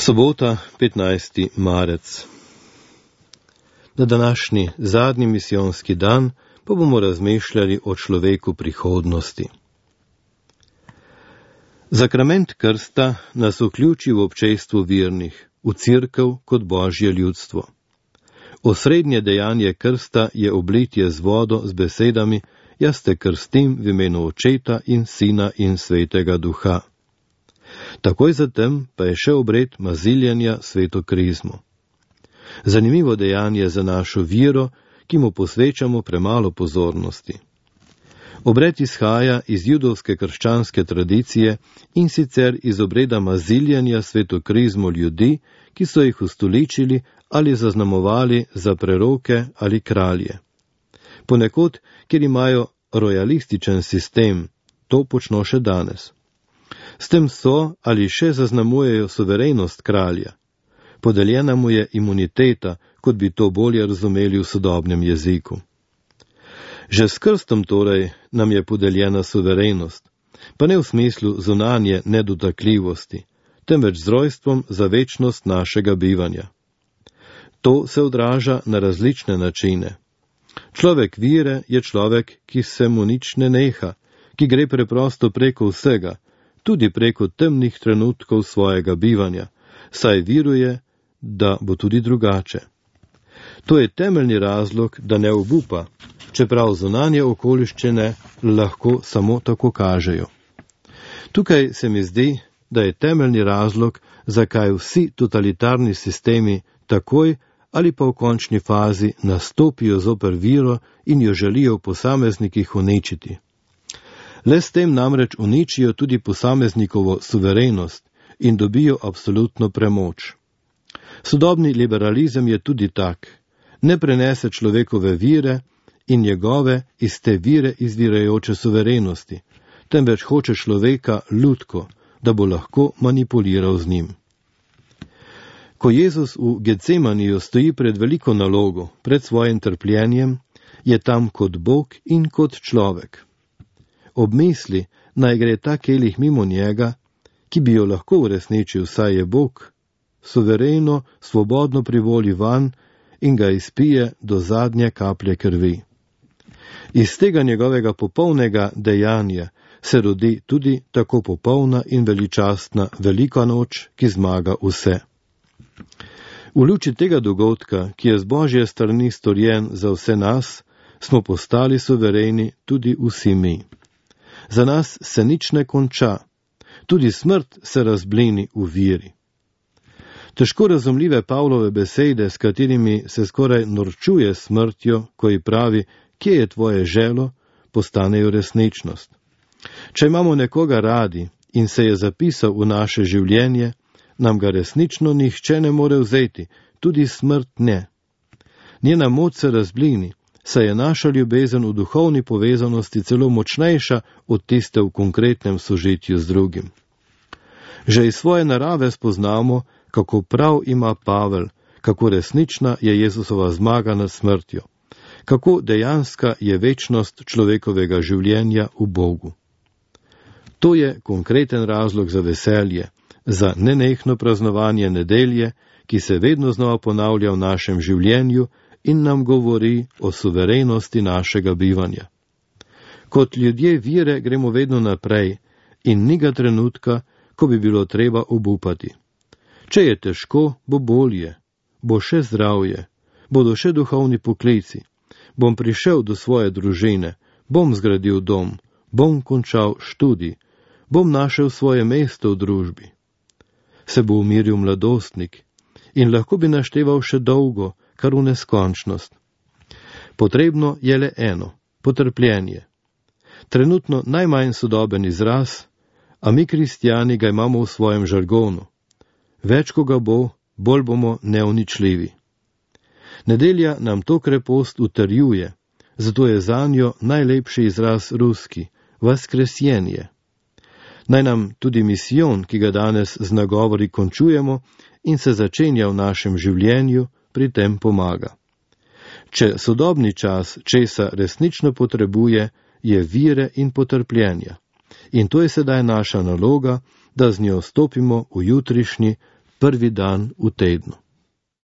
Sobota, 15. marec. Na današnji zadnji misijonski dan pa bomo razmišljali o človeku prihodnosti. Zakrament krsta nas vključi v občestvo vernih, v cerkev kot božje ljudstvo. Osrednje dejanje krsta je oblitje z vodo z besedami: jaz te krstim v imenu Očeta in Sina in Svetega Duha. Takoj zatem pa je še obred maziljanja sveto krizmo. Zanimivo dejanje za našo vero, ki mu posvečamo premalo pozornosti. Obred izhaja iz judovske krščanske tradicije in sicer iz obreda maziljanja sveto krizmo ljudi, ki so jih ustoličili ali zaznamovali za preroke ali kralje. Ponekod, kjer imajo rojalističen sistem, to počno še danes. S tem so ali še zaznamujejo suverenost kralja. Podeljena mu je imuniteta, kot bi to bolje razumeli v sodobnem jeziku. Že s krstom torej nam je podeljena suverenost, pa ne v smislu zunanje nedotakljivosti, temveč z rojstvom za večnost našega bivanja. To se odraža na različne načine. Človek vire je človek, ki se mu nič ne neha, ki gre preprosto preko vsega, tudi preko temnih trenutkov svojega bivanja, saj viruje, da bo tudi drugače. To je temeljni razlog, da ne obupa, čeprav zunanje okoliščine lahko samo tako kažejo. Tukaj se mi zdi, da je temeljni razlog, zakaj vsi totalitarni sistemi takoj ali pa v končni fazi nastopijo zoper vero in jo želijo v posameznikih uničiti. Le s tem namreč uničijo tudi posameznikovo suverenost in dobijo absolutno premoč. Sodobni liberalizem je tudi tak, ne prenese človekove vire in njegove iz te vire izvirajoče suverenosti, temveč hoče človeka lutko, da bo lahko manipuliral z njim. Ko Jezus v Getsemaniju stoji pred veliko nalogo, pred svojim trpljenjem, je tam kot Bog in kot človek. Ob misli, naj gre ta kelih mimo njega, ki bi jo lahko uresničil, saj je Bog, suvereno, svobodno privoli van in ga izpije do zadnje kaplje krvi. Iz tega njegovega popolnega dejanja se rodi tudi tako popolna in veličastna velika noč, ki zmaga vse. V luči tega dogodka, ki je z Božje strani storjen za vse nas, smo postali suvereni tudi vsi mi. Za nas se nič ne konča, tudi smrt se razblini v viri. Težko razumljive Pavlove besede, s katerimi se skoraj norčuje smrtjo, ko ji pravi, kje je tvoje želo, postanejo resničnost. Če imamo nekoga radi in se je zapisal v naše življenje, nam ga resnično nihče ne more vzeti, tudi smrt ne. Njena moč se razblini, saj je naša ljubezen v duhovni povezanosti celo močnejša od tiste v konkretnem sožitju z drugim. Že iz svoje narave spoznamo, kako prav ima Pavel, kako resnična je Jezusova zmaga nad smrtjo, kako dejanska je večnost človekovega življenja v Bogu. To je konkreten razlog za veselje, za nenehno praznovanje nedelje, ki se vedno znova ponavlja v našem življenju in nam govori o suverenosti našega bivanja. Kot ljudje vire gremo vedno naprej in ni ga trenutka, ko bi bilo treba obupati. Če je težko, bo bolje, bo še zdravje, bodo še duhovni poklici, bom prišel do svoje družine, bom zgradil dom, bom končal študij, bom našel svoje mesto v družbi. Se bo umiril mladostnik in lahko bi našteval še dolgo, kar v neskončnost. Potrebno je le eno, potrpljenje. Trenutno najmanj sodoben izraz, a mi kristjani ga imamo v svojem žargonu. Več ko ga bo, bolj bomo neuničljivi. Nedelja nam to krepost utrjuje, zato je zanjo najlepši izraz ruski, vaskresjenje. Naj nam tudi misijon, ki ga danes z nagovori končujemo in se začenja v našem življenju, pri tem pomaga. Če sodobni čas česa resnično potrebuje, je vire in potrpljenja. In to je sedaj naša naloga, da z njo stopimo v jutrišnji, prvi dan v tednu.